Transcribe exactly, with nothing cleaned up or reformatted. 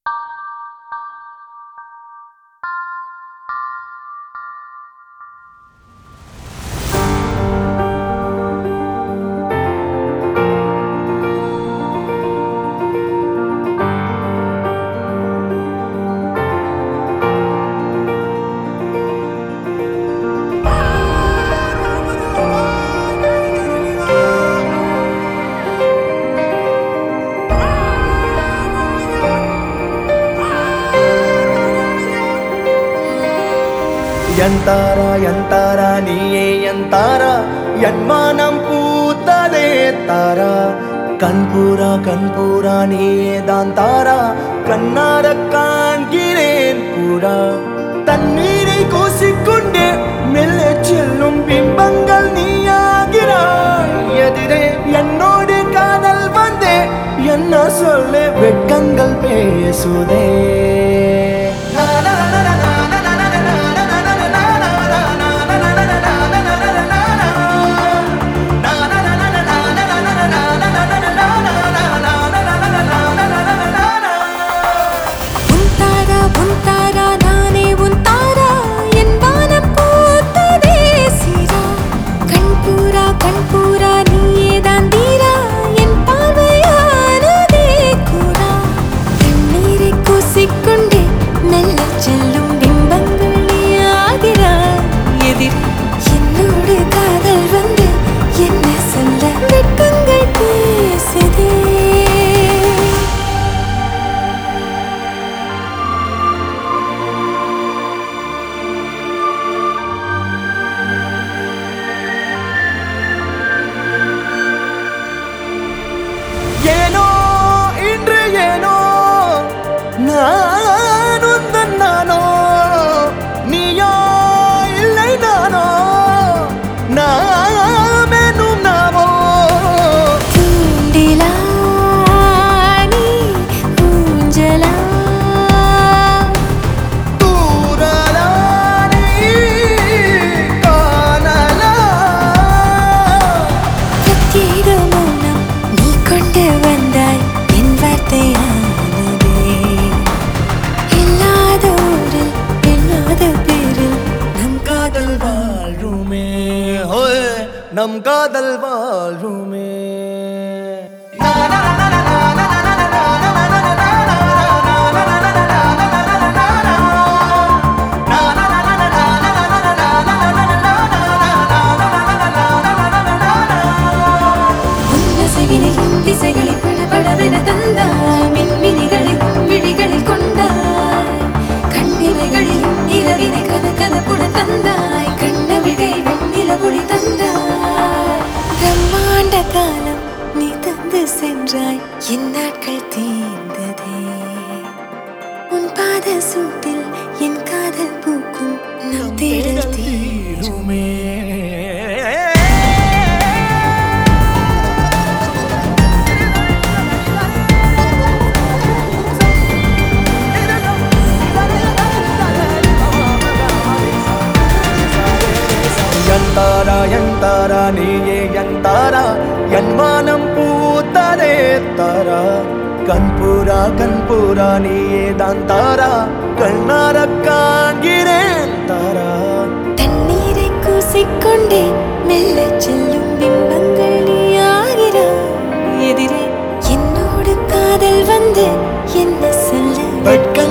Yantara yantara niye yantara yanmanam pootade tara kanpura kanpura niye dantara kannara kaangiren pura tannire kosikonde melle chellum bimbangal neeyagirai edire ennode kaadal vande enna solle vetkangal pesude நம் காதல் வாழ்வுமே திசைகளை படபடவென தந்தாய் மின்மினிகளை விழிகளில் கொண்டாய் கண்ணிமைகளில் இரவினை கத கதப்புட தந்தாய் கண்ணவிகை வெண்ணில பொழி தந்தாய் பிரம்மாண்ட காலம் நீ தந்து சென்றாய் என் நாட்கள் தீர்ந்ததே உன் பாத சூட்டில் என் காதல் பூக்கும் நம் தேடல் தீருமே yantara yantara niye yantara yanmanam pootade tara kanpura kanpura niye dantara kannara kaangiren tara tannire koosikkonde melle chellum bimbangal neeyagirai edire ennodu kaadal vande enna solla